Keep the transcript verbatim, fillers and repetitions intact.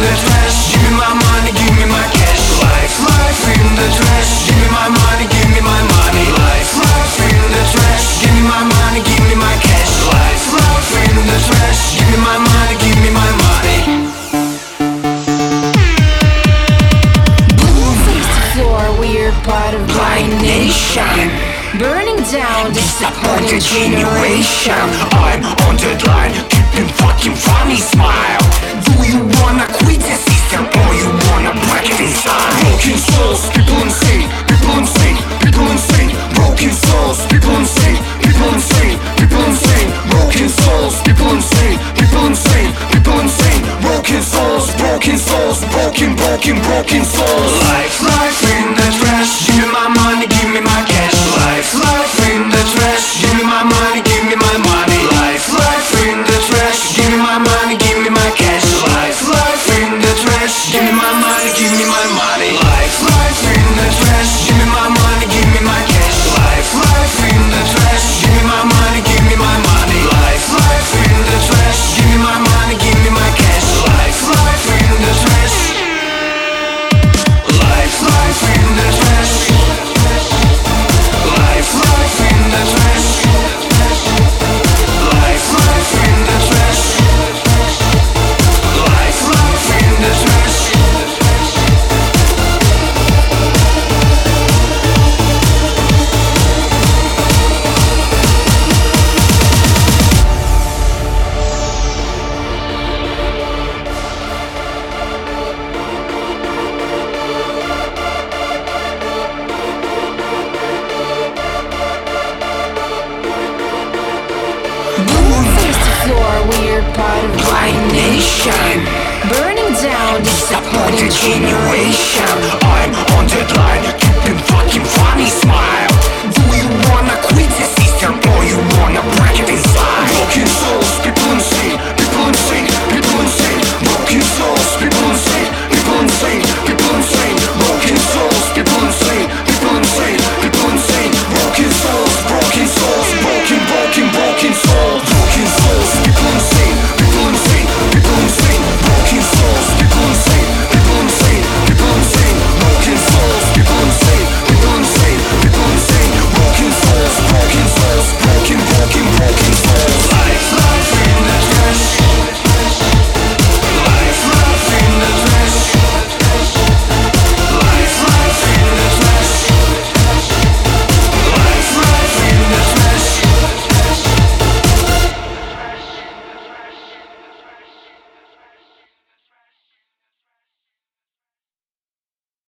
the trash, give me my money, give me my cash. Life, life in the trash, give me my money, give me my money. Life, life in the trash, give me my money, give me my cash. Life, life in the trash, give me my money, give me my money. Boom, face to floor, we're part of Blind Nation. Burning down, disappointed generation. I'm on the line, keeping fucking funny smile. Do you wanna quit the system or you wanna break it inside? Broken souls, people insane, people insane, people insane. Broken souls, people insane, people insane, people insane. Broken souls, people insane, people insane, people insane. Broken souls, broken souls, broken, broken, broken souls. Life, life in the trash, give me my money, give me my cash. Life, life in the trash, give me my money, give me my money. Life, life in the trash, give me my money, give me my cash. Life, life in the trash, give me my money, give me my money. Life, life in the trash, give me my money, give me my cash. Life, life in the trash, give me my money, give me my money. Life, life in the trash, give me my money, give me my cash. Life, life in the trash. Life, life in the trash. Life, life in the trash. Life, life in the trash. Life, life in the trash. Boom, face to floor, we're part of Blind Nation. Burning down, disappointed generation.